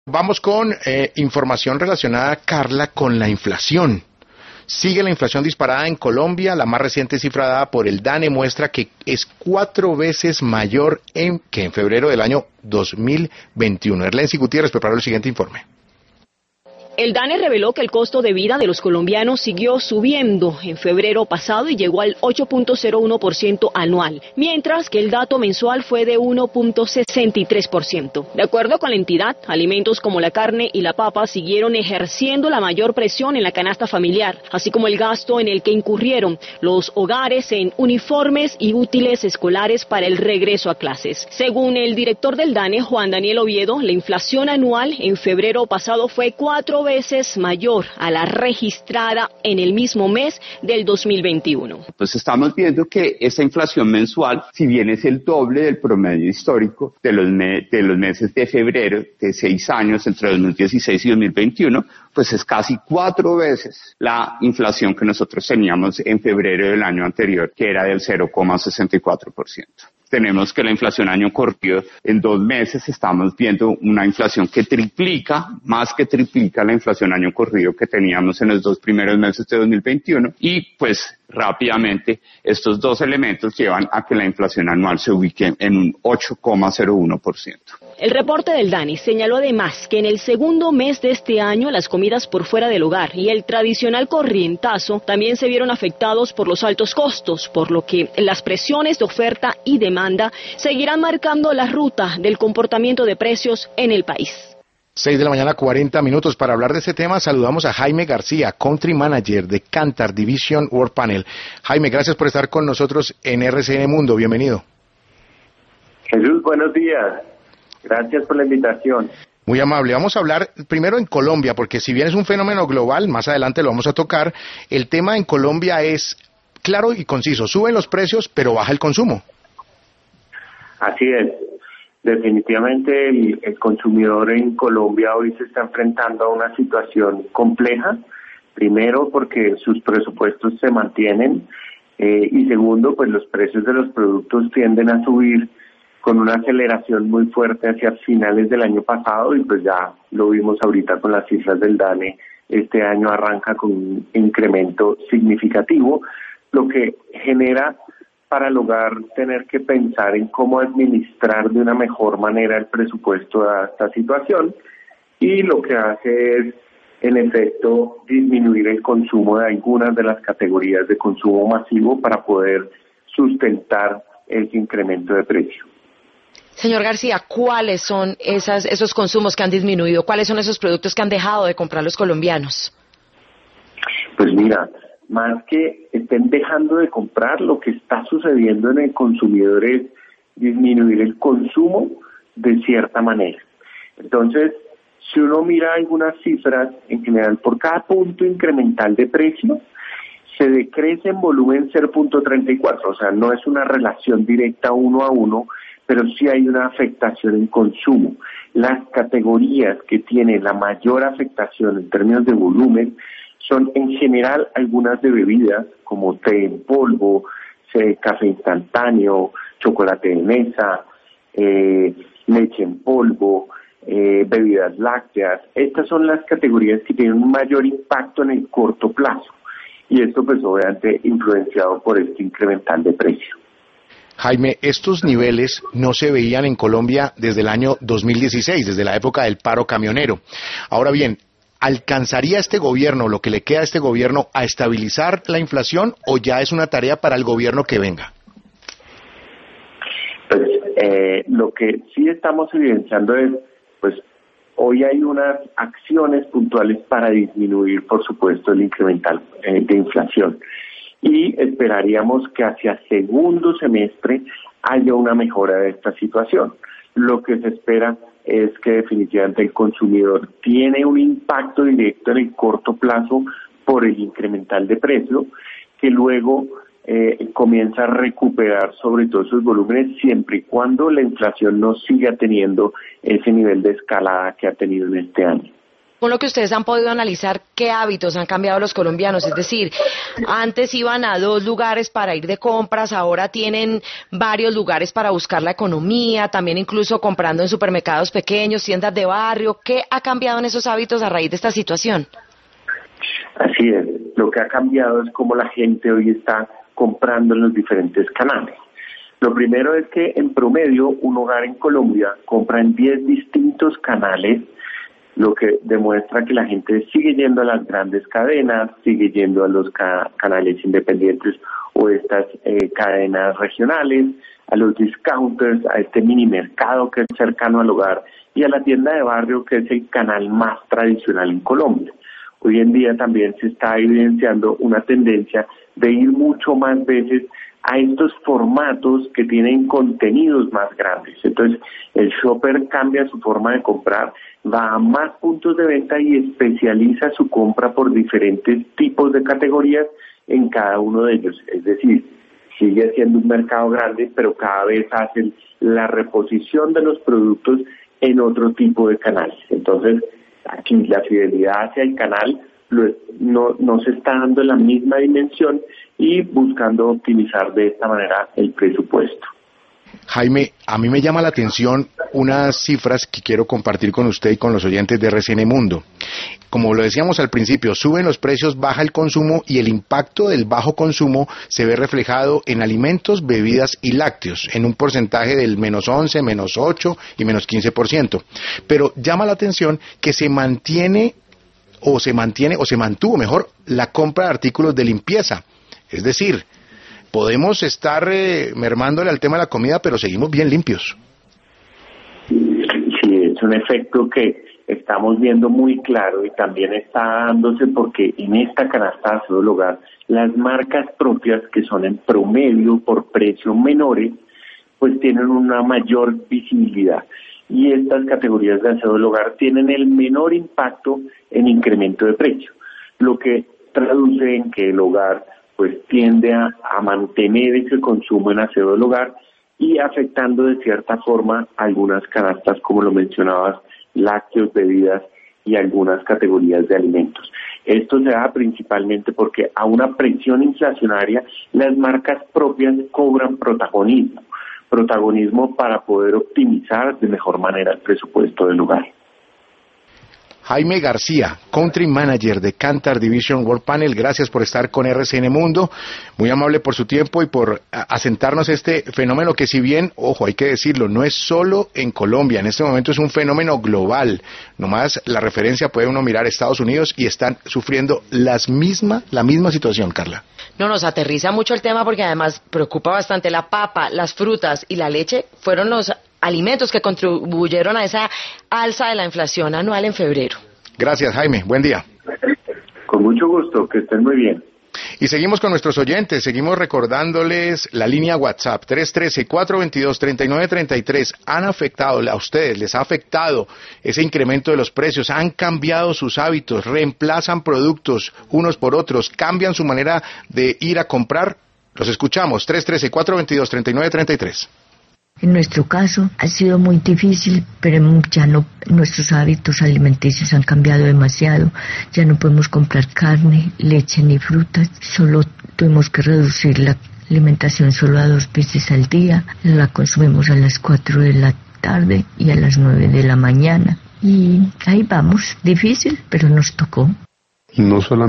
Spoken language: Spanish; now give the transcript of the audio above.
Vamos con información relacionada, Carla, con la inflación. Sigue la inflación disparada en Colombia. La más reciente cifra dada por el DANE muestra que es 4 veces mayor que en febrero del año 2021. Erlensi Gutiérrez preparó el siguiente informe. El DANE reveló que el costo de vida de los colombianos siguió subiendo en febrero pasado y llegó al 8.01% anual, mientras que el dato mensual fue de 1.63%. De acuerdo con la entidad, alimentos como la carne y la papa siguieron ejerciendo la mayor presión en la canasta familiar, así como el gasto en el que incurrieron los hogares en uniformes y útiles escolares para el regreso a clases. Según el director del DANE, Juan Daniel Oviedo, la inflación anual en febrero pasado fue 4 veces mayor a la registrada en el mismo mes del 2021. Pues estamos viendo que esta inflación mensual, si bien es el doble del promedio histórico de los meses de febrero de 6 años entre 2016 y 2021, pues es casi 4 veces la inflación que nosotros teníamos en febrero del año anterior, que era del 0,64%. Tenemos que la inflación año corrido, en 2 meses estamos viendo una inflación que triplica, más que triplica la inflación año corrido que teníamos en los 2 primeros meses de 2021 y pues rápidamente estos 2 elementos llevan a que la inflación anual se ubique en un 8,01%. El reporte del DANE señaló además que en el segundo mes de este año las comidas por fuera del hogar y el tradicional corrientazo también se vieron afectados por los altos costos, por lo que las presiones de oferta y demanda seguirán marcando la ruta del comportamiento de precios en el país. 6 de la mañana, 40 minutos. Para hablar de este tema, saludamos a Jaime García, Country Manager de Kantar Division World Panel. Jaime, gracias por estar con nosotros en RCN Mundo. Bienvenido. Jesús, buenos días. Gracias por la invitación. Muy amable. Vamos a hablar primero en Colombia, porque si bien es un fenómeno global, más adelante lo vamos a tocar, el tema en Colombia es claro y conciso. Suben los precios, pero baja el consumo. Así es. Definitivamente el consumidor en Colombia hoy se está enfrentando a una situación compleja. Primero, porque sus presupuestos se mantienen y segundo, pues los precios de los productos tienden a subir con una aceleración muy fuerte hacia finales del año pasado y pues ya lo vimos ahorita con las cifras del DANE. Este año arranca con un incremento significativo, lo que genera para el hogar tener que pensar en cómo administrar de una mejor manera el presupuesto a esta situación y lo que hace es, en efecto, disminuir el consumo de algunas de las categorías de consumo masivo para poder sustentar ese incremento de precio. Señor García, ¿cuáles son esos consumos que han disminuido? ¿Cuáles son esos productos que han dejado de comprar los colombianos? Pues mira, más que estén dejando de comprar, lo que está sucediendo en el consumidor es disminuir el consumo de cierta manera. Entonces, si uno mira algunas cifras, en general, por cada punto incremental de precio, se decrece en volumen 0.34, o sea, no es una relación directa 1 a 1, pero sí hay una afectación en consumo. Las categorías que tienen la mayor afectación en términos de volumen son en general algunas de bebidas, como té en polvo, café instantáneo, chocolate de mesa, leche en polvo, bebidas lácteas. Estas son las categorías que tienen un mayor impacto en el corto plazo. Y esto pues obviamente influenciado por este incremental de precio. Jaime, estos niveles no se veían en Colombia desde el año 2016, desde la época del paro camionero. Ahora bien, ¿alcanzaría este gobierno, lo que le queda a este gobierno, a estabilizar la inflación o ya es una tarea para el gobierno que venga? Pues lo que sí estamos evidenciando es, pues hoy hay unas acciones puntuales para disminuir, por supuesto, el incremental de inflación. Y esperaríamos que hacia segundo semestre haya una mejora de esta situación. Lo que se espera es que definitivamente el consumidor tiene un impacto directo en el corto plazo por el incremental de precio, que luego comienza a recuperar sobre todo esos volúmenes siempre y cuando la inflación no siga teniendo ese nivel de escalada que ha tenido en este año. Con lo que ustedes han podido analizar, ¿qué hábitos han cambiado los colombianos? Es decir, antes iban a 2 lugares para ir de compras, ahora tienen varios lugares para buscar la economía, también incluso comprando en supermercados pequeños, tiendas de barrio. ¿Qué ha cambiado en esos hábitos a raíz de esta situación? Así es, lo que ha cambiado es cómo la gente hoy está comprando en los diferentes canales. Lo primero es que en promedio un hogar en Colombia compra en 10 distintos canales, lo que demuestra que la gente sigue yendo a las grandes cadenas, sigue yendo a los canales independientes o estas cadenas regionales, a los discounters, a este mini mercado que es cercano al hogar y a la tienda de barrio, que es el canal más tradicional en Colombia. Hoy en día también se está evidenciando una tendencia de ir mucho más veces a estos formatos que tienen contenidos más grandes. Entonces, el shopper cambia su forma de comprar, va a más puntos de venta y especializa su compra por diferentes tipos de categorías en cada uno de ellos. Es decir, sigue siendo un mercado grande, pero cada vez hacen la reposición de los productos en otro tipo de canales. Entonces, aquí la fidelidad hacia el canal no se está dando en la misma dimensión y buscando optimizar de esta manera el presupuesto. Jaime, a mí me llama la atención unas cifras que quiero compartir con usted y con los oyentes de RCN Mundo. Como lo decíamos al principio, suben los precios, baja el consumo y el impacto del bajo consumo se ve reflejado en alimentos, bebidas y lácteos, en un porcentaje del -11, -8 y -15%. Pero llama la atención que se mantuvo mejor la compra de artículos de limpieza. Es decir, podemos estar mermándole al tema de la comida, pero seguimos bien limpios. Sí, es un efecto que estamos viendo muy claro y también está dándose porque en esta canasta de aseo del hogar, las marcas propias que son en promedio por precio menores, pues tienen una mayor visibilidad. Y estas categorías de aseo del hogar tienen el menor impacto en incremento de precio, lo que traduce en que el hogar pues tiende a mantener ese consumo en aseo del hogar y afectando de cierta forma algunas canastas, como lo mencionabas, lácteos, bebidas y algunas categorías de alimentos. Esto se da principalmente porque a una presión inflacionaria las marcas propias cobran protagonismo para poder optimizar de mejor manera el presupuesto del hogar. Jaime García, Country Manager de Kantar Division World Panel, gracias por estar con RCN Mundo, muy amable por su tiempo y por asentarnos este fenómeno que, si bien, ojo, hay que decirlo, no es solo en Colombia, en este momento es un fenómeno global. Nomás la referencia puede uno mirar Estados Unidos y están sufriendo la misma situación, Carla. No, nos aterriza mucho el tema porque además preocupa bastante. La papa, las frutas y la leche fueron los alimentos que contribuyeron a esa alza de la inflación anual en febrero. Gracias, Jaime. Buen día. Con mucho gusto, que estén muy bien. Y seguimos con nuestros oyentes, seguimos recordándoles la línea WhatsApp 313-422-3933. ¿Han afectado a ustedes, les ha afectado ese incremento de los precios? ¿Han cambiado sus hábitos? ¿Reemplazan productos unos por otros? ¿Cambian su manera de ir a comprar? Los escuchamos, 313-422-3933. En nuestro caso ha sido muy difícil, pero ya no, nuestros hábitos alimenticios han cambiado demasiado. Ya no podemos comprar carne, leche ni frutas. Solo tuvimos que reducir la alimentación solo a 2 veces al día. La consumimos a las 4 de la tarde y a las 9 de la mañana. Y ahí vamos, difícil, pero nos tocó. No solamente